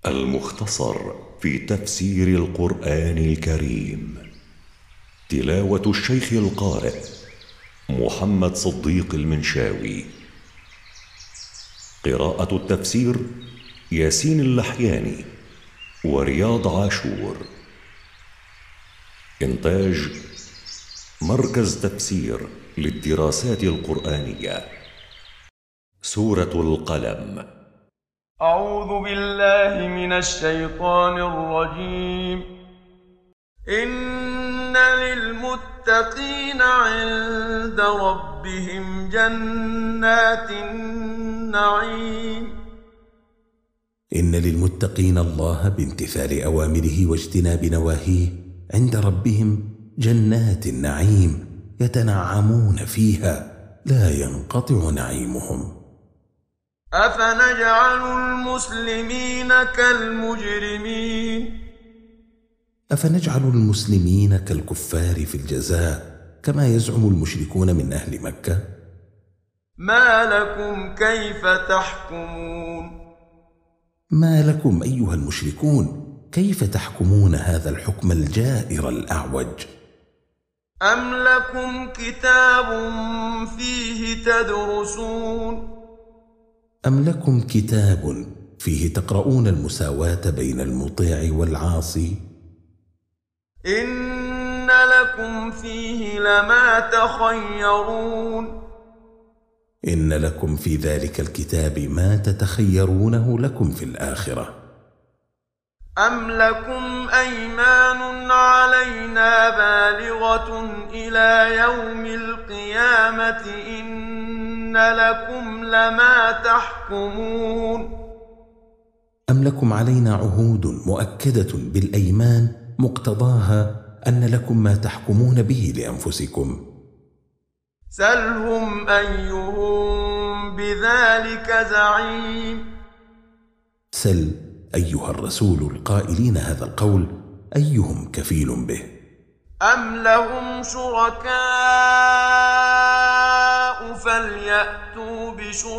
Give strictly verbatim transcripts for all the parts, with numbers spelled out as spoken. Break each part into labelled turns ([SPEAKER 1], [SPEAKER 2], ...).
[SPEAKER 1] المختصر في تفسير القرآن الكريم. تلاوة الشيخ القارئ محمد صديق المنشاوي. قراءة التفسير ياسين اللحياني ورياض عاشور. إنتاج مركز تفسير للدراسات القرآنية. سورة القلم.
[SPEAKER 2] أعوذ بالله من الشيطان الرجيم. إن للمتقين عند ربهم جنات النعيم.
[SPEAKER 3] إن للمتقين الله بامتثال أوامره واجتناب نواهيه عند ربهم جنات النعيم يتنعمون فيها لا ينقطع نعيمهم.
[SPEAKER 2] أفنجعل المسلمين كالمجرمين.
[SPEAKER 3] أفنجعل المسلمين كالكفار في الجزاء كما يزعم المشركون من أهل مكة؟
[SPEAKER 2] ما لكم كيف تحكمون.
[SPEAKER 3] ما لكم أيها المشركون كيف تحكمون هذا الحكم الجائر الأعوج؟
[SPEAKER 2] أم لكم كتاب فيه تدرسون.
[SPEAKER 3] أم لكم كتاب فيه تقرؤون المساواة بين المطيع والعاصي؟
[SPEAKER 2] إن لكم فيه لما تخيرون.
[SPEAKER 3] إن لكم في ذلك الكتاب ما تتخيرونه لكم في الآخرة.
[SPEAKER 2] أم لكم أيمان علينا بالغة إلى يوم القيامة إن لكم لما تحكمون.
[SPEAKER 3] أم لكم علينا عهود مؤكدة بالأيمان مقتضاها أن لكم ما تحكمون به لأنفسكم؟
[SPEAKER 2] سلهم أيهم بذلك زعيم.
[SPEAKER 3] سل أيها الرسول القائلين هذا القول أيهم كفيل به.
[SPEAKER 2] أم لهم شركاء فليأتوا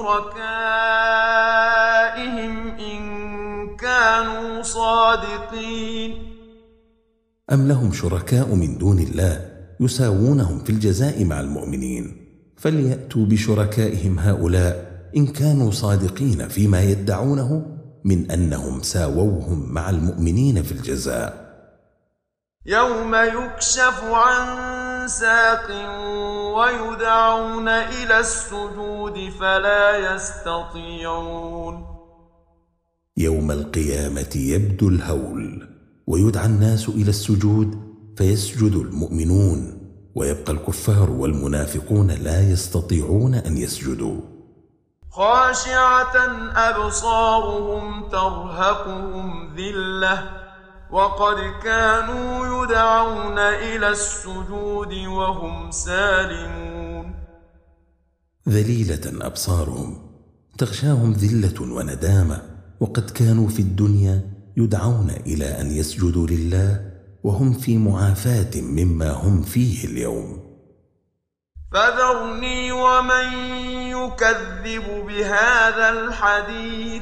[SPEAKER 2] بشركائهم إن كانوا صادقين.
[SPEAKER 3] أم لهم شركاء من دون الله يساوونهم في الجزاء مع المؤمنين، فليأتوا بشركائهم هؤلاء إن كانوا صادقين فيما يدعونه من أنهم ساووهم مع المؤمنين في الجزاء.
[SPEAKER 2] يوم يكشف عن ساق ويدعون إلى السجود فلا يستطيعون.
[SPEAKER 3] يوم القيامة يبدو الهول ويدعى الناس إلى السجود فيسجد المؤمنون، ويبقى الكفار والمنافقون لا يستطيعون أن يسجدوا.
[SPEAKER 2] خاشعة أبصارهم ترهقهم ذلة وقد كانوا يدعون إلى السجود وهم سالمون.
[SPEAKER 3] ذليلة أبصارهم تغشاهم ذلة وندامة، وقد كانوا في الدنيا يدعون إلى أن يسجدوا لله وهم في معافاة مما هم فيه اليوم.
[SPEAKER 2] فذرني ومن يكذب بهذا الحديث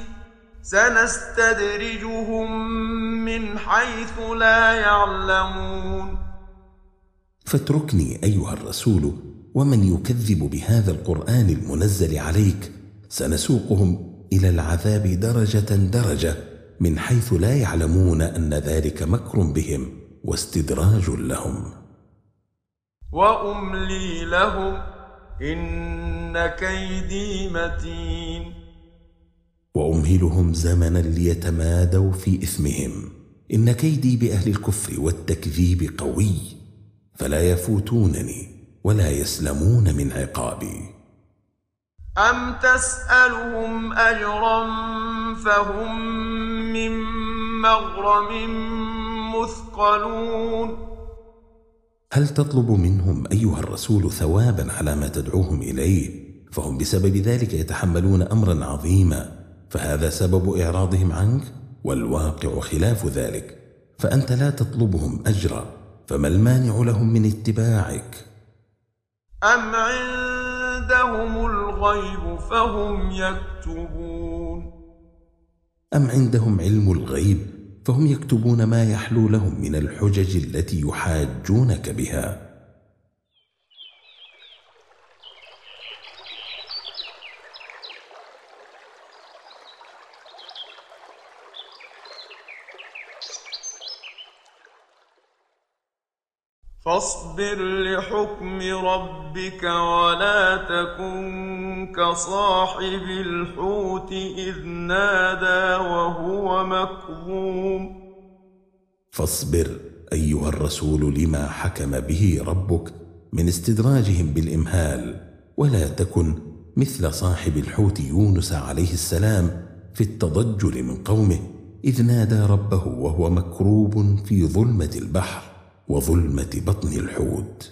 [SPEAKER 2] سنستدرجهم من حيث لا يعلمون.
[SPEAKER 3] فاتركني أيها الرسول ومن يكذب بهذا القرآن المنزل عليك، سنسوقهم إلى العذاب درجة درجة من حيث لا يعلمون أن ذلك مكر بهم واستدراج لهم.
[SPEAKER 2] وأملي لهم إن كيدي متين.
[SPEAKER 3] وأمهلهم زمنا ليتمادوا في إثمهم، إن كيدي بأهل الكفر والتكذيب قوي، فلا يفوتونني ولا يسلمون من عقابي.
[SPEAKER 2] أم تسألهم أجرا فهم من مغرم مثقلون.
[SPEAKER 3] هل تطلب منهم أيها الرسول ثوابا على ما تدعوهم إليه؟ فهم بسبب ذلك يتحملون أمرا عظيما، فهذا سبب إعراضهم عنك، والواقع خلاف ذلك، فأنت لا تطلبهم أجرا، فما المانع لهم من اتباعك؟
[SPEAKER 2] أم عندهم الغيب فهم يكتبون.
[SPEAKER 3] أم عندهم علم الغيب فهم يكتبون ما يحلو لهم من الحجج التي يحاجونك بها.
[SPEAKER 2] فاصبر لحكم ربك ولا تكن كصاحب الحوت إذ نادى وهو مكظوم.
[SPEAKER 3] فاصبر أيها الرسول لما حكم به ربك من استدراجهم بالإمهال، ولا تكن مثل صاحب الحوت يونس عليه السلام في التضجر من قومه إذ نادى ربه وهو مكروب في ظلمة البحر وظلمة بطن الحوت.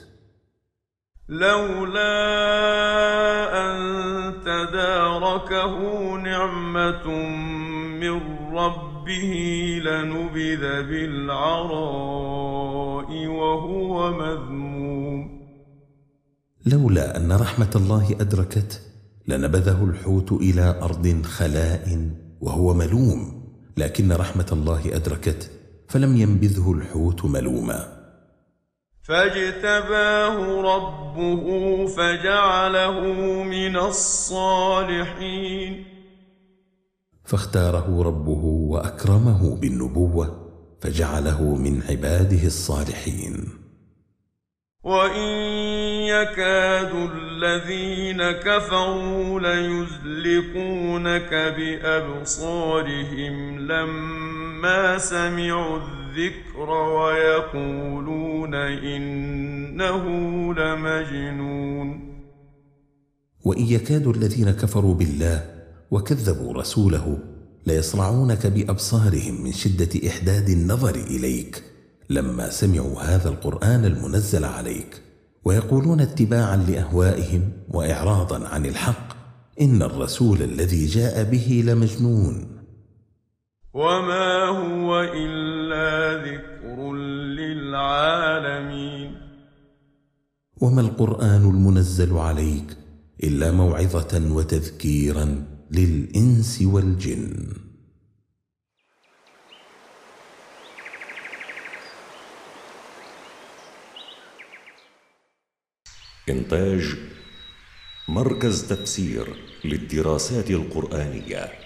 [SPEAKER 2] لولا أن تداركه نعمة من ربه لنبذ بالعراء وهو مذموم.
[SPEAKER 3] لولا أن رحمة الله أدركته لنبذه الحوت إلى أرض خلاء وهو ملوم، لكن رحمة الله أدركته فلم ينبذه الحوت ملوما.
[SPEAKER 2] فاجتباه ربه فجعله من الصالحين.
[SPEAKER 3] فاختاره ربه وأكرمه بالنبوة فجعله من عباده الصالحين.
[SPEAKER 2] وإن يكاد الذين كفروا ليزلقونك بأبصارهم لما سمعوا الذكر ويقولون إنه لمجنون.
[SPEAKER 3] وإن يكاد الذين كفروا بالله وكذبوا رسوله ليصرعونك بأبصارهم من شدة إحداد النظر إليك لما سمعوا هذا القرآن المنزل عليك، ويقولون اتباعا لأهوائهم وإعراضا عن الحق إن الرسول الذي جاء به لمجنون.
[SPEAKER 2] وما هو إلا ذكر للعالمين.
[SPEAKER 3] وما القرآن المنزل عليك إلا موعظة وتذكيرا للإنس والجن.
[SPEAKER 1] إنتاج مركز تفسير للدراسات القرآنية.